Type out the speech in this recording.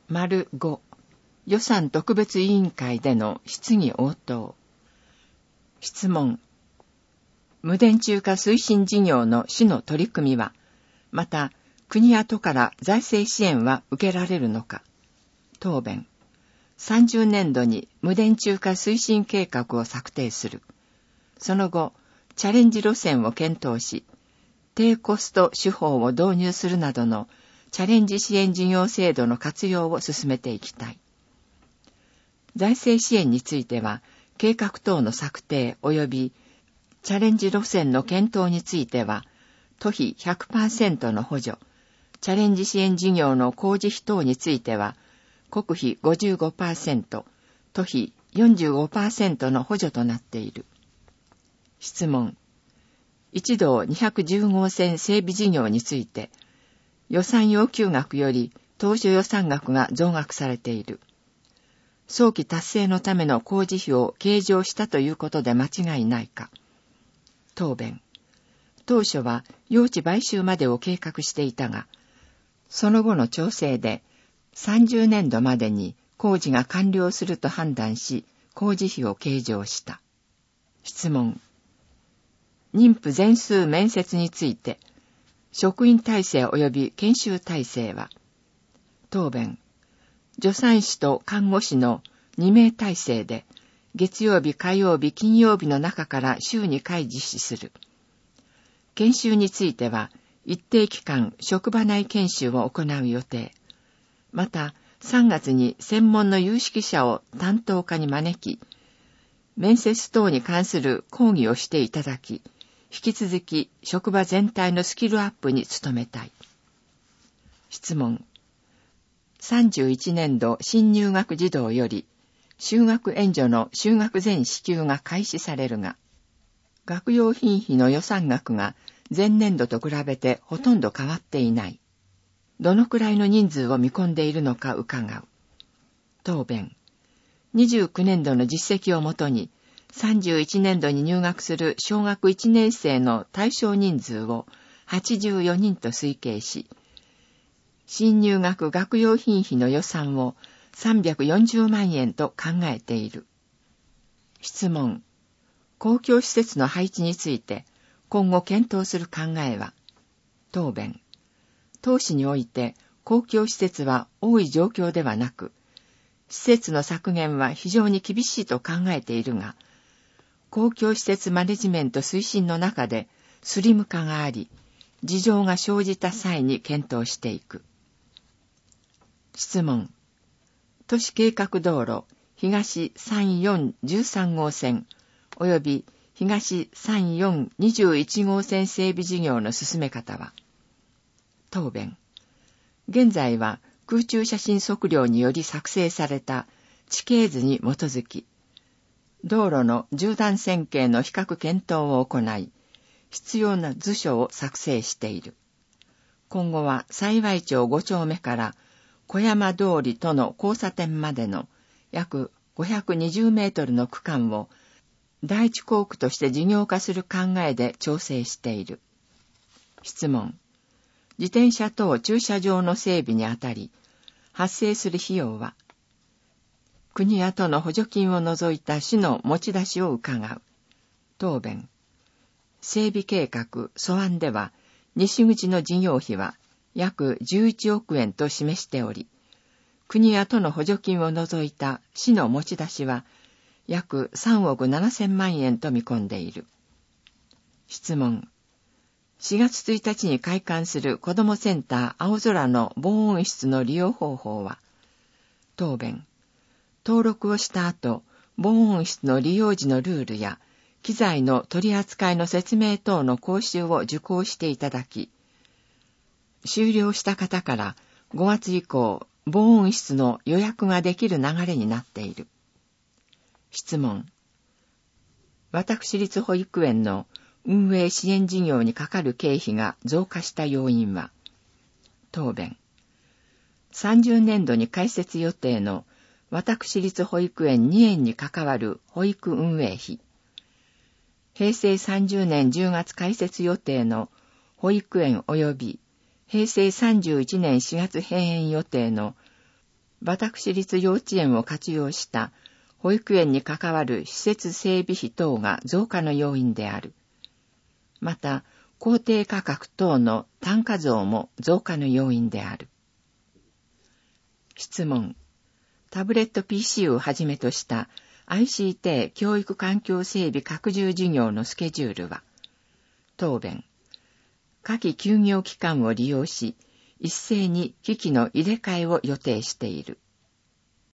5、予算特別委員会での質疑応答。質問。無電柱化推進事業の市の取り組みは、また国や都から財政支援は受けられるのか。答弁。30年度に無電柱化推進計画を策定する。その後、チャレンジ路線を検討し、低コスト手法を導入するなどのチャレンジ支援事業制度の活用を進めていきたい。財政支援については、計画等の策定及びチャレンジ路線の検討については、都費 100% の補助、チャレンジ支援事業の工事費等については、国費 55%、都費 45% の補助となっている。質問。一道210号線整備事業について、予算要求額より当初予算額が増額されている。早期達成のための工事費を計上したということで間違いないか。答弁。当初は用地買収までを計画していたが、その後の調整で30年度までに工事が完了すると判断し、工事費を計上した。質問。妊婦全数面接について、職員体制及び研修体制は。答弁。助産師と看護師の2名体制で、月曜日、火曜日、金曜日の中から週2回実施する。研修については、一定期間職場内研修を行う予定。また、3月に専門の有識者を担当課に招き、面接等に関する講義をしていただき、引き続き職場全体のスキルアップに努めたい。質問。31年度新入学児童より、就学援助の就学前支給が開始されるが、学用品費の予算額が前年度と比べてほとんど変わっていない。どのくらいの人数を見込んでいるのか伺う。答弁。29年度の実績をもとに、31年度に入学する小学1年生の対象人数を84人と推計し、新入学学用品費の予算を340万円と考えている。質問。公共施設の配置について今後検討する考えは。答弁。当市において公共施設は多い状況ではなく、施設の削減は非常に厳しいと考えているが、公共施設マネジメント推進の中でスリム化があり、事情が生じた際に検討していく。質問。都市計画道路東3413号線及び東3421号線整備事業の進め方は。答弁。現在は空中写真測量により作成された地形図に基づき、道路の縦断線形の比較検討を行い、必要な図書を作成している。今後は幸町5丁目から小山通りとの交差点までの約520メートルの区間を第一工区として事業化する考えで調整している。質問。自転車等駐車場の整備にあたり、発生する費用は、国や都の補助金を除いた市の持ち出しを伺う。答弁。整備計画素案では、西口の事業費は約11億円と示しており、国や都の補助金を除いた市の持ち出しは約3億7千万円と見込んでいる。質問。4月1日に開館する子どもセンター青空の防音室の利用方法は。答弁。登録をした後、防音室の利用時のルールや機材の取り扱いの説明等の講習を受講していただき、終了した方から5月以降、防音室の予約ができる流れになっている。質問。私立保育園の運営支援事業にかかる経費が増加した要因は。答弁。30年度に開設予定の私立保育園2園に関わる保育運営費。平成30年10月開設予定の保育園及び平成31年4月閉園予定の私立幼稚園を活用した保育園に関わる施設整備費等が増加の要因である。また、公定価格等の単価増も増加の要因である。質問。タブレット PC をはじめとした ICT 教育環境整備拡充事業のスケジュールは、答弁。夏季休業期間を利用し、一斉に機器の入れ替えを予定している。